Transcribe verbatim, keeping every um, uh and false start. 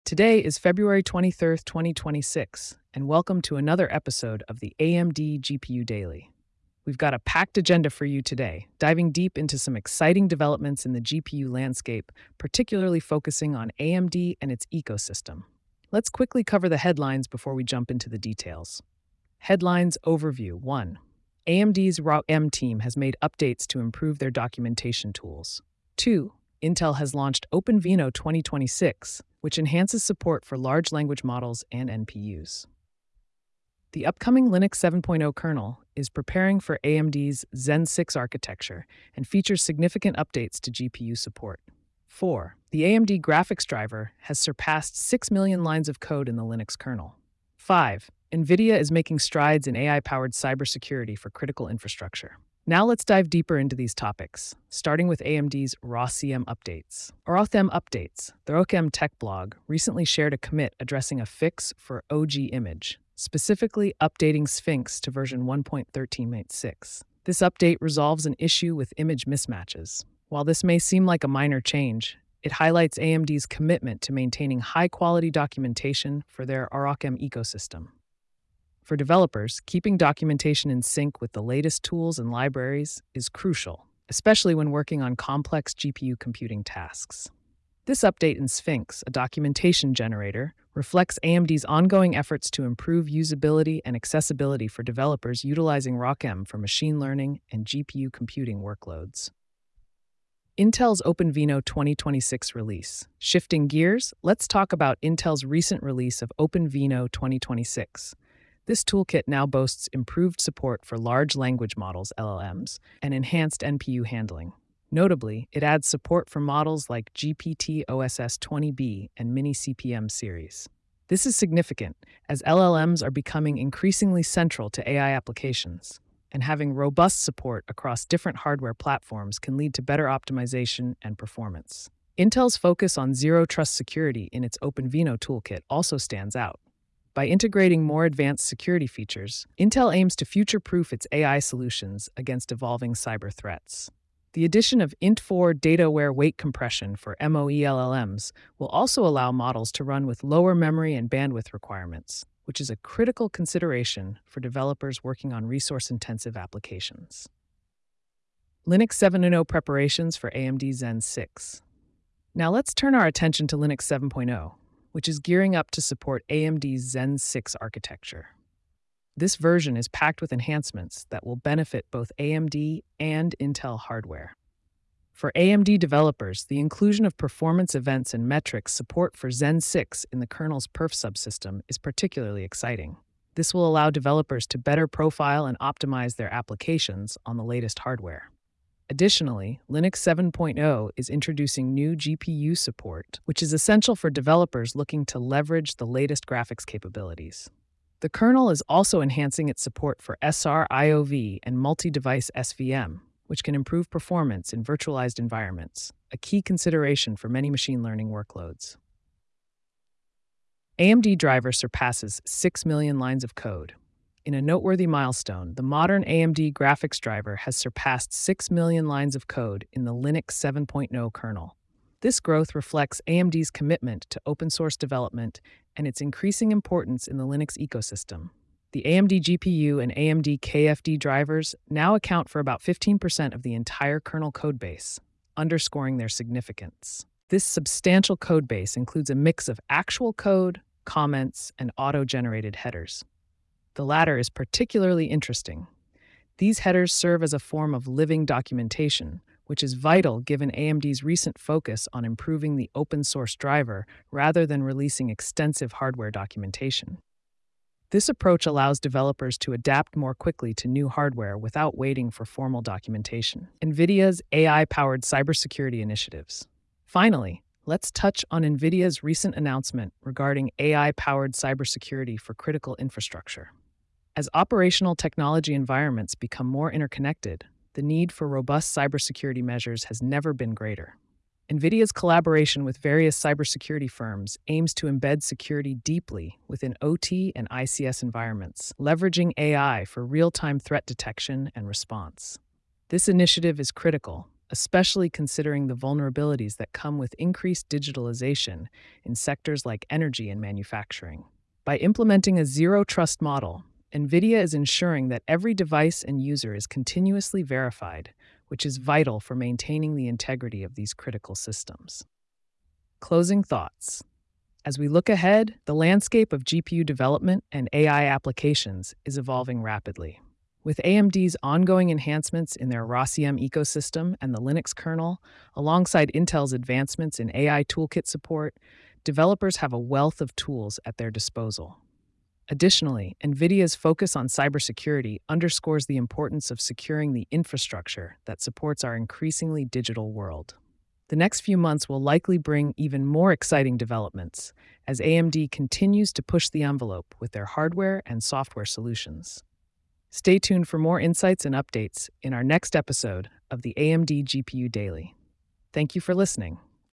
Today is February twenty-third, twenty twenty-six, and welcome to another episode of the A M D G P U Daily. We've got a packed agenda for you today, diving deep into some exciting developments in the G P U landscape, particularly focusing on A M D and its ecosystem. Let's quickly cover the headlines before we jump into the details. Headlines Overview one. A M D's ROCm team has made updates to improve their documentation tools. two. Intel has launched OpenVINO twenty twenty-six, which enhances support for large language models and N P Us. The upcoming Linux seven point oh kernel is preparing for A M D's Zen six architecture and features significant updates to G P U support. four. The A M D graphics driver has surpassed six million lines of code in the Linux kernel. five. NVIDIA is making strides in A I-powered cybersecurity for critical infrastructure. Now let's dive deeper into these topics, starting with A M D's ROCm updates. ROCm updates. The ROCm Tech blog recently shared a commit addressing a fix for O G image, specifically updating Sphinx to version one point thirteen point six. This update resolves an issue with image mismatches. While this may seem like a minor change, it highlights A M D's commitment to maintaining high-quality documentation for their ROCm ecosystem. For developers, keeping documentation in sync with the latest tools and libraries is crucial, especially when working on complex G P U computing tasks. This update in Sphinx, a documentation generator, reflects A M D's ongoing efforts to improve usability and accessibility for developers utilizing ROCm for machine learning and G P U computing workloads. Intel's OpenVINO twenty twenty-six release. Shifting gears, let's talk about Intel's recent release of OpenVINO twenty twenty-six. This toolkit now boasts improved support for large language models L L Ms and enhanced N P U handling. Notably, it adds support for models like G P T O S S twenty B and Mini C P M series. This is significant, as L L Ms are becoming increasingly central to A I applications, and having robust support across different hardware platforms can lead to better optimization and performance. Intel's focus on zero-trust security in its OpenVINO toolkit also stands out. By integrating more advanced security features, Intel aims to future-proof its A I solutions against evolving cyber threats. The addition of I N T four data-aware weight compression for MoE-L L Ms will also allow models to run with lower memory and bandwidth requirements, which is a critical consideration for developers working on resource-intensive applications. Linux seven point oh preparations for A M D Zen six. Now let's turn our attention to Linux seven point oh. which is gearing up to support A M D's Zen six architecture. This version is packed with enhancements that will benefit both A M D and Intel hardware. For A M D developers, the inclusion of performance events and metrics support for Zen six in the kernel's perf subsystem is particularly exciting. This will allow developers to better profile and optimize their applications on the latest hardware. Additionally, Linux seven point oh is introducing new G P U support, which is essential for developers looking to leverage the latest graphics capabilities. The kernel is also enhancing its support for S R I O V and multi-device S V M, which can improve performance in virtualized environments, a key consideration for many machine learning workloads. A M D driver surpasses six million lines of code. In a noteworthy milestone, the modern A M D graphics driver has surpassed six million lines of code in the Linux seven point oh kernel. This growth reflects A M D's commitment to open-source development and its increasing importance in the Linux ecosystem. The A M D G P U and A M D K F D drivers now account for about fifteen percent of the entire kernel codebase, underscoring their significance. This substantial codebase includes a mix of actual code, comments, and auto-generated headers. The latter is particularly interesting. These headers serve as a form of living documentation, which is vital given A M D's recent focus on improving the open-source driver rather than releasing extensive hardware documentation. This approach allows developers to adapt more quickly to new hardware without waiting for formal documentation. NVIDIA's A I-powered cybersecurity initiatives. Finally, let's touch on NVIDIA's recent announcement regarding A I-powered cybersecurity for critical infrastructure. As operational technology environments become more interconnected, the need for robust cybersecurity measures has never been greater. NVIDIA's collaboration with various cybersecurity firms aims to embed security deeply within O T and I C S environments, leveraging A I for real-time threat detection and response. This initiative is critical, especially considering the vulnerabilities that come with increased digitalization in sectors like energy and manufacturing. By implementing a zero trust model, NVIDIA is ensuring that every device and user is continuously verified, which is vital for maintaining the integrity of these critical systems. Closing thoughts. As we look ahead, the landscape of G P U development and A I applications is evolving rapidly. With A M D's ongoing enhancements in their ROSIEM ecosystem and the Linux kernel, alongside Intel's advancements in A I toolkit support, developers have a wealth of tools at their disposal. Additionally, NVIDIA's focus on cybersecurity underscores the importance of securing the infrastructure that supports our increasingly digital world. The next few months will likely bring even more exciting developments as A M D continues to push the envelope with their hardware and software solutions. Stay tuned for more insights and updates in our next episode of the A M D G P U Daily. Thank you for listening.